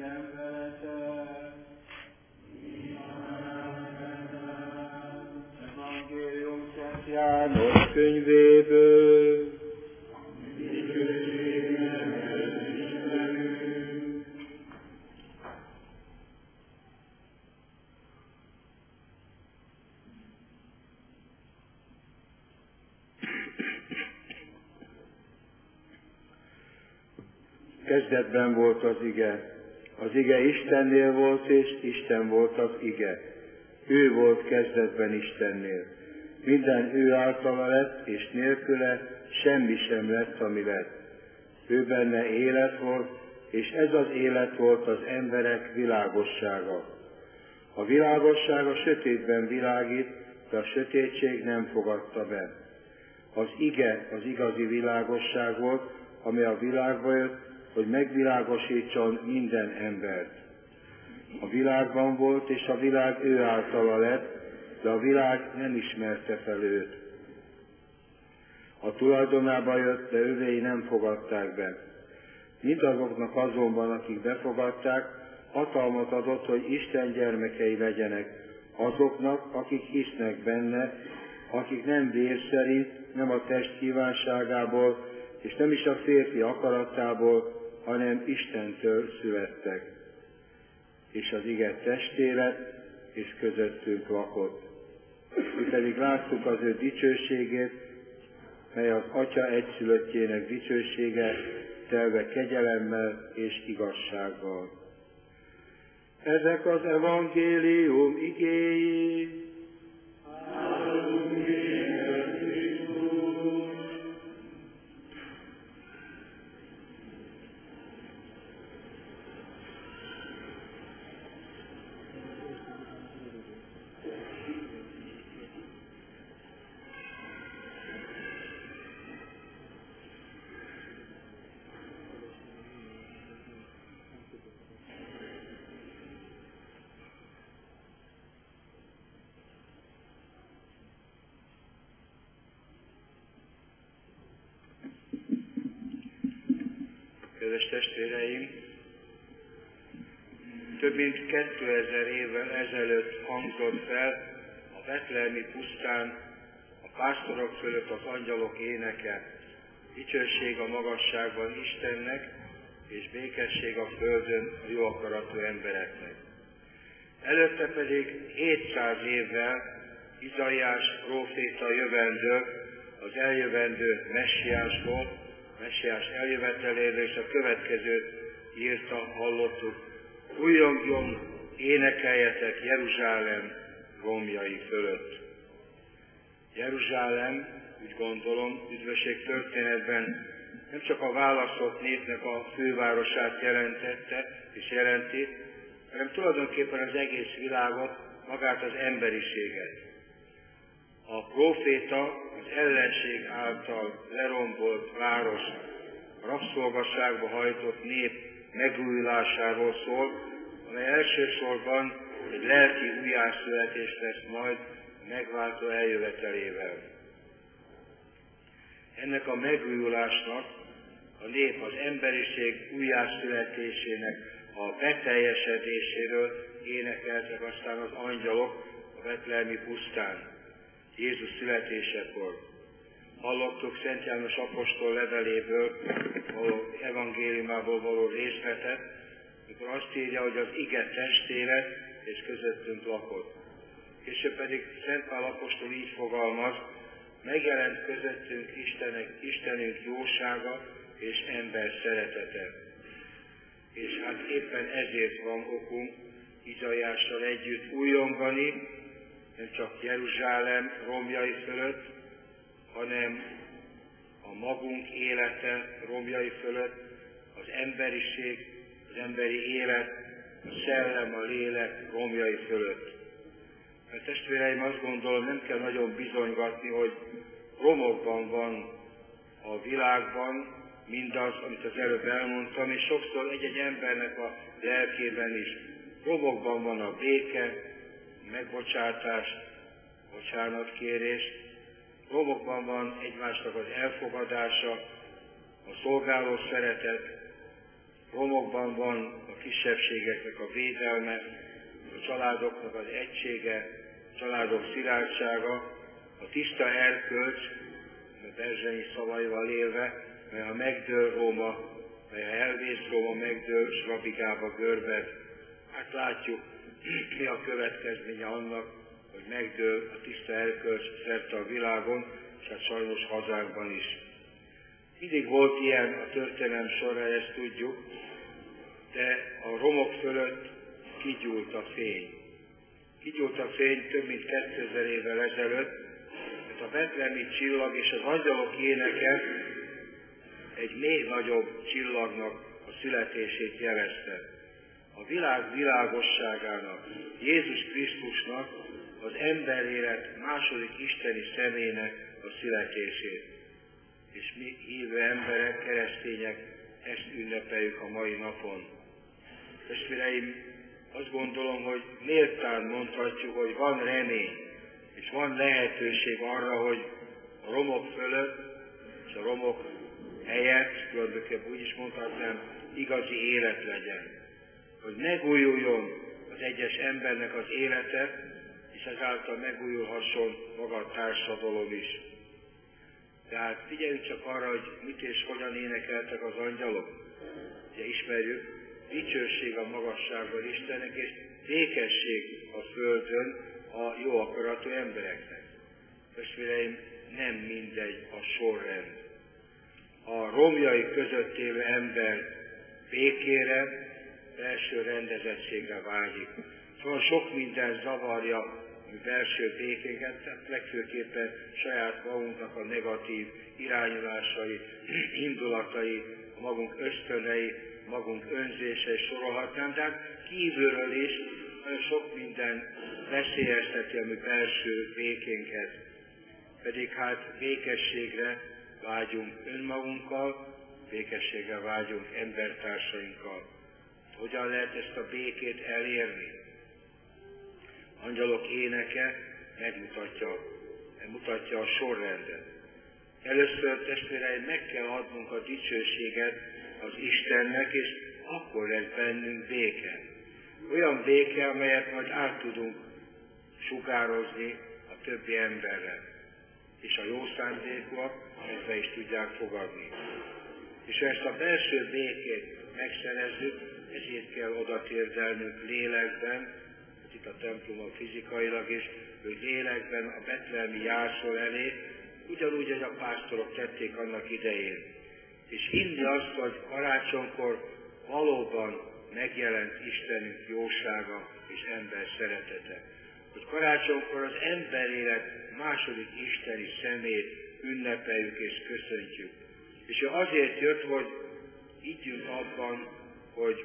nékem veletek. Evangélium Szent János könyvéből. Kezdetben volt az ige. Az ige Istennél volt, és Isten volt az ige. Ő volt kezdetben Istennél. Minden ő általa lett, és nélküle semmi sem lett, ami lett. Ő benne élet volt, és ez az élet volt az emberek világossága. A világosság a sötétben világít, de a sötétség nem fogadta be. Az ige az igazi világosság volt, ami a világba jött, hogy megvilágosítson minden embert. A világban volt, és a világ ő általa lett, de a világ nem ismerte fel őt. A tulajdonába jött, de övéi nem fogadták be. Mindazoknak azonban, akik befogadták, hatalmat adott, hogy Isten gyermekei legyenek, azoknak, akik hisznek benne, akik nem vér szerint, nem a test kívánságából, és nem is a férfi akaratából, hanem Istentől születtek. És az ige testé lett, és közöttünk lakott. Mi pedig láttuk az ő dicsőségét, mely az Atya egyszülöttjének dicsősége, telve kegyelemmel és igazsággal. Ezek az evangélium igéi. Kedves testvéreim, több mint 2000 évvel ezelőtt hangzott fel a betlehemi pusztán a pásztorok fölött az angyalok éneke, dicsőség a magasságban Istennek, és békesség a földön a jó akaratú embereknek. Előtte pedig 700 évvel Izaiás próféta jövendő az eljövendő messiásból, messiás eljöveteléről, és a következőt írta, hallottuk: újjongjon, énekeljetek Jeruzsálem romjai fölött. Jeruzsálem, úgy gondolom, üdvösség történetben nem csak a választott népnek a fővárosát jelentette és jelenti, hanem tulajdonképpen az egész világot, magát az emberiséget. A próféta az ellenség által lerombolt város, a rabszolgaságba hajtott nép megújulásáról szól, amely elsősorban egy lelki újjászületés lesz majd a megváltó eljövetelével. Ennek a megújulásnak a nép az emberiség újjászületésének a beteljesedéséről énekeltek aztán az angyalok a betlehemi pusztán, Jézus születésekor. Hallottuk Szent János apostol leveléből, evangéliumából való részletet, mikor azt írja, hogy az ige testé lett, és közöttünk lakott. Később pedig Szent Pál apostol így fogalmaz: megjelent közöttünk Istenünk jósága és ember szeretete. És hát éppen ezért van okunk Izaiással együtt újongani, nem csak Jeruzsálem romjai fölött, hanem a magunk élete romjai fölött, az emberiség, az emberi élet, a szellem, a lélek romjai fölött. Mert testvéreim, azt gondolom, nem kell nagyon bizonygatni, hogy romokban van a világban mindaz, amit az előbb elmondtam, és sokszor egy-egy embernek a lelkében is. Romokban van a béke, a megbocsátás, bocsánatkérés, romokban van egymásnak az elfogadása, a szolgáló szeretet, romokban van a kisebbségeknek a védelme, a családoknak az egysége, a családok szilárdsága, a tiszta erkölcs, a Berzsenyi szavaival élve, mely ha megdől Róma, mely ha elvész Róma, megdől, s rabigába görbed. Hát látjuk, mi a következménye annak, hogy megdől a tiszta erkölcs szerte a világon, és hát sajnos hazánkban is. Mindig volt ilyen a történelem során, ezt tudjuk, de a romok fölött kigyúlt a fény. Kigyúlt a fény több mint 2000 évvel ezelőtt, mert a betlehemi csillag és az angyalok éneke egy még nagyobb csillagnak a születését jelezte. A világ világosságának, Jézus Krisztusnak, az emberélet második isteni személynek a születését. És mi hívő emberek, keresztények ezt ünnepeljük a mai napon. Testvéreim, azt gondolom, hogy méltán mondhatjuk, hogy van remény, és van lehetőség arra, hogy a romok fölött, és a romok helyett, tulajdonképpen úgy is mondhatnám, igazi élet legyen. Hogy megújuljon az egyes embernek az élete, és ezáltal megújulhasson maga a társadalom is. Tehát figyeljünk csak arra, hogy mit és hogyan énekeltek az angyalok. Ugye ismerjük, dicsőség a magasságban Istennek, és békesség a földön a jó akaratú embereknek. Testvéreim, nem mindegy a sorrend. A romjai között élő ember békére, belső rendezettségre vágyik. Szóval sok minden zavarja a belső békénket, tehát legfőképpen saját magunknak a negatív irányulásai, indulatai, a magunk ösztönei, magunk önzése is sorolhatnám, de hát kívülről is nagyon sok minden veszélyezteti a mi belső békénket. Pedig hát békességre vágyunk önmagunkkal, békességre vágyunk embertársainkkal. Hogyan lehet ezt a békét elérni? Angyalok éneke megmutatja a sorrendet. Először, testvéreim, meg kell adnunk a dicsőséget az Istennek, és akkor lesz bennünk béke. Olyan béke, amelyet majd át tudunk sugározni a többi emberre. És a jó szándékúak ezt be is tudják fogadni. És ha ezt a belső békét megszerezzük, ezért kell oda térdelnünk lélekben, itt a templomon fizikailag is, hogy lélekben a betlehemi jászol elé, ugyanúgy, hogy a pásztorok tették annak idején. És hinni azt, hogy karácsonykor valóban megjelent Istenünk jósága és ember szeretete. Hogy karácsonykor az emberélet második isteni szemét ünnepeljük és köszöntjük. És ő azért jött, hogy higgyünk abban, hogy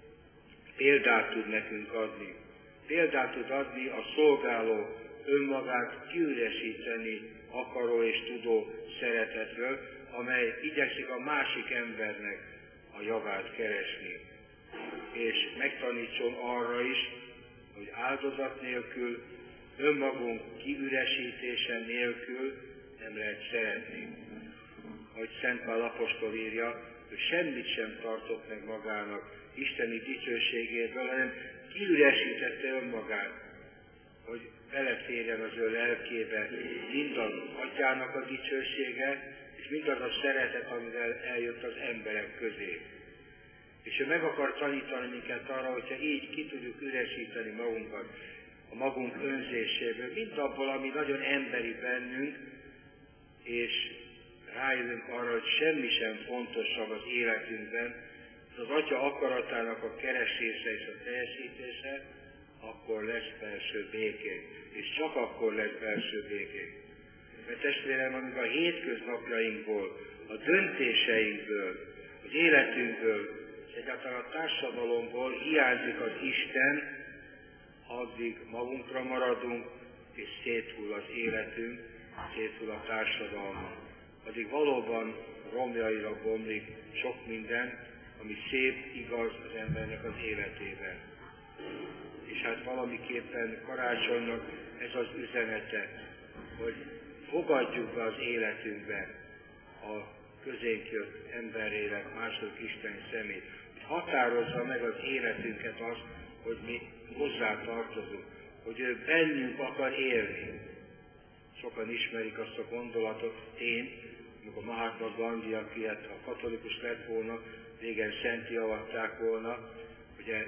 példát tud nekünk adni. Példát tud adni a szolgáló, önmagát kiüresíteni akaró és tudó szeretetről, amely igyekszik a másik embernek a javát keresni. És megtanítson arra is, hogy áldozat nélkül, önmagunk kiüresítése nélkül nem lehet szeretni. Ahogy Szent Pál apostol írja, hogy semmit sem tartott meg magának isteni dicsőségéből, hanem kiüresítette önmagát, hogy beleférjen az ő lelkébe mindaz atyának a dicsősége, és mindaz a szeretet, amivel eljött az emberek közé. És ő meg akar tanítani minket arra, hogyha így ki tudjuk üresíteni magunkat a magunk önzéséből, mint abból, ami nagyon emberi bennünk, és rájövünk arra, hogy semmi sem fontosabb az életünkben, az Atya akaratának a keresése és a teljesítése, akkor lesz belső békénk. És csak akkor lesz belső békénk. Mert testvérem, amíg a hétköznapjainkból, a döntéseinkből, az életünkből, és egyáltalán a társadalomból hiányzik az Isten, addig magunkra maradunk, és széthull az életünk, széthull a társadalmunk. Addig valóban romjaira bomlik sok minden, ami szép, igaz az embernek az életében. És hát valamiképpen karácsonynak ez az üzenete, hogy fogadjuk be az életünkbe a közénk jött emberélet második Isten szemét. Hogy határozza meg az életünket az, hogy mi hozzá tartozunk, hogy ő bennünk akar élni. Sokan ismerik azt a gondolatot, amikor Mahatma Gandhi, aki ha katolikus lett volna, régen szenté avatták volna, ugye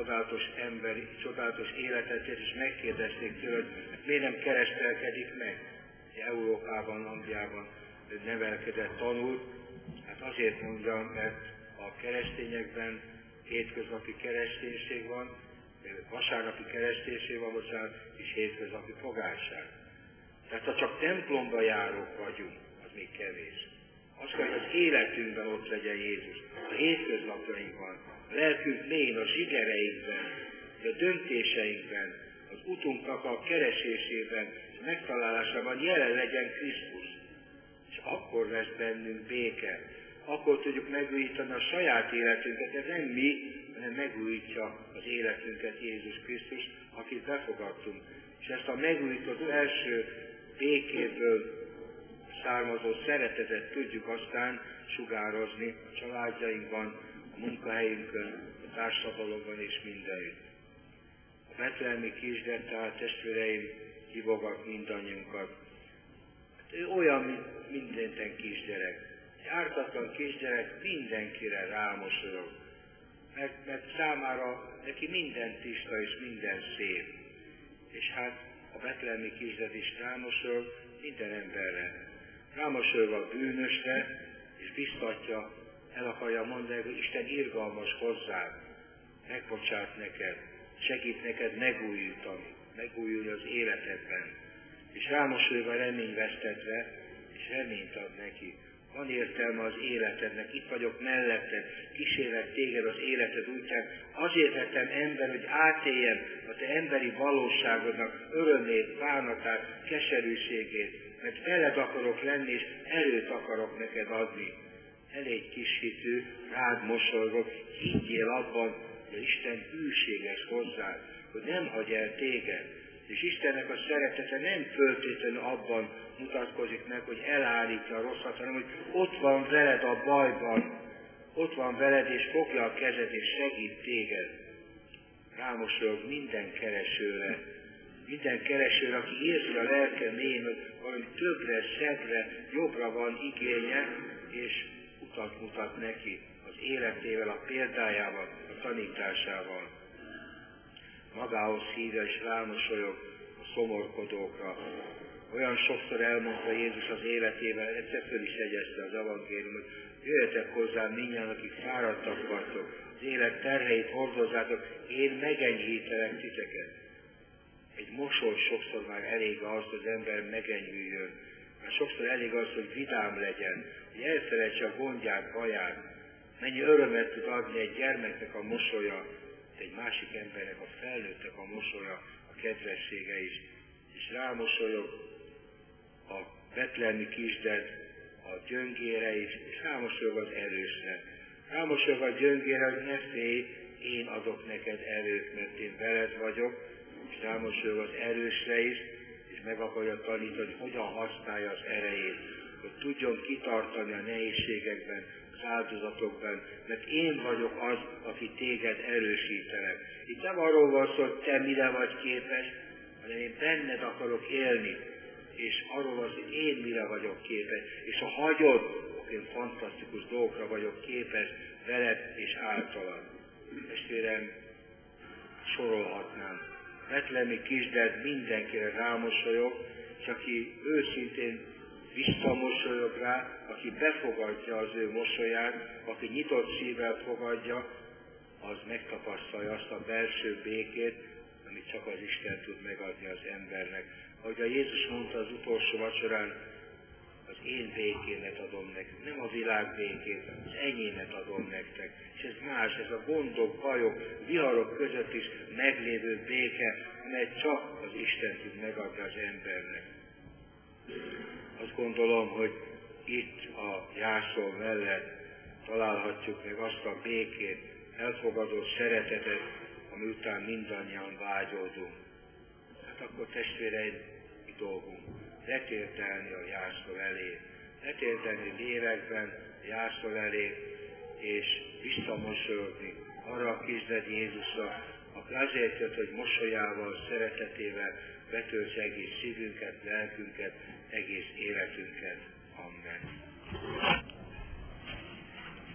csodálatos életet élt, és megkérdezték tőle, hogy miért nem keresztelkedik meg. Ugye Európában, Angliában nevelkedett, tanult. Hát azért mondjam, mert a keresztényekben hétköznapi kereszténység van, vasárnapi kereszténység van, és hétköznapi fogásság. Tehát ha csak templomba járók vagyunk, az még kevés. Az kell, hogy az életünkben ott legyen Jézus, a hétköznapjainkban, a lelkünk mélyén, a zsigereinkben, a döntéseinkben, az utunknak a keresésében, a megtalálásában jelen legyen Krisztus. És akkor lesz bennünk béke, akkor tudjuk megújítani a saját életünket, ez nem mi, hanem megújítja az életünket Jézus Krisztus, akit befogadtunk. És ezt a megújított első békéből származó szeretetet tudjuk aztán sugározni a családjainkban, a munkahelyünkön, a társadalomban és mindenütt. A betlehemi kisgyerek, tehát testvéreim, hívogat mindannyiunkat. Ő olyan, mint mindenten kisgyerek. Egy ártatlan kisgyerek mindenkire rámosolyog, mert számára neki minden tiszta és minden szép. És hát a betlehemi kisgyerek is rámosolyog minden emberre. Rámosolyog a bűnösre, és biztatja, el akarja mondani, hogy Isten irgalmas hozzád, megbocsát neked, segít neked megújulni az életedben. És rámosolyog a reményvesztedre, és reményt ad neki. Van értelme az életednek, itt vagyok melletted, kísérlek téged az életed útján. Azért lettem ember, hogy átéljem a te emberi valóságodnak örömét, bánatát, keserűségét, mert veled akarok lenni, és erőt akarok neked adni. Elég kis hitű, rád mosolygok, higgyél abban, hogy Isten hűséges hozzád, hogy nem hagy el téged. És Istennek a szeretete nem föltétlenül abban mutatkozik meg, hogy elállítja a rosszat, hanem hogy ott van veled a bajban, ott van veled, és fogja a kezed, és segít téged. Rámosolyog minden keresőre, aki érzi a lelke mélyén, hogy valami többre, szebbre, jobbra van igénye, és utat mutat neki az életével, a példájával, a tanításával. Magához hívja és rámosolyog a szomorkodókra. Olyan sokszor elmondta Jézus az életével, egyszer föl is jegyezte az evangélium, hogy jöjjetek hozzám mindjárt, akik fáradtak vagytok, az élet terheit hordozzátok, én megenyhítelek titeket. Egy mosoly sokszor már elég az, hogy az ember megenyhüljön. Már sokszor elég az, hogy vidám legyen, hogy elfelejtse a gondját, baját. Mennyi örömet tud adni egy gyermeknek a mosolya, egy másik embernek, a felnőttnek a mosolya, a kedvessége is. És rámosolyog a betlehemi kisgyerek a gyöngére is, és rámosolyog az erősre. Rámosolyog a gyöngére, hogy ne félj, én adok neked erőt, mert én veled vagyok, és rámosolyog az erősre is, és meg akarja tanítani, hogy hogyan használja az erejét, hogy tudjon kitartani a nehézségekben, az áldozatokban, mert én vagyok az, aki téged erősítelek. Itt nem arról van szó, hogy te mire vagy képes, hanem én benned akarok élni, és arról van szó, hogy én mire vagyok képes, és ha hagyod, akkor én fantasztikus dolgokra vagyok képes veled és általad. Testvérem, sorolhatnám. Betlehemi kisgyerek mindenkire rámosolyog, és aki őszintén visszamosolyog rá, aki befogadja az ő mosolyát, aki nyitott szívvel fogadja, az megtapasztalja azt a belső békét, amit csak az Isten tud megadni az embernek. Ahogy a Jézus mondta az utolsó vacsorán, az én békémet adom nektek, nem a világ békét, az enyémet adom nektek. És ez más, ez a gondok, bajok, viharok között is meglévő béke, amely csak az Isten tud megadni az embernek. Azt gondolom, hogy itt a jászol mellett találhatjuk meg azt a békét, elfogadó szeretetet, ami után mindannyian vágyódunk. Hát akkor testvéreim, mi dolgunk? Letérdelni a jászol elé. Letérdelni lélekben a jászol elé, és visszamosolyogni arra a kisded Jézusra, aki azért jött, hogy mosolyával, szeretetével betöltse egész szívünket, lelkünket, egész életünket. Amen.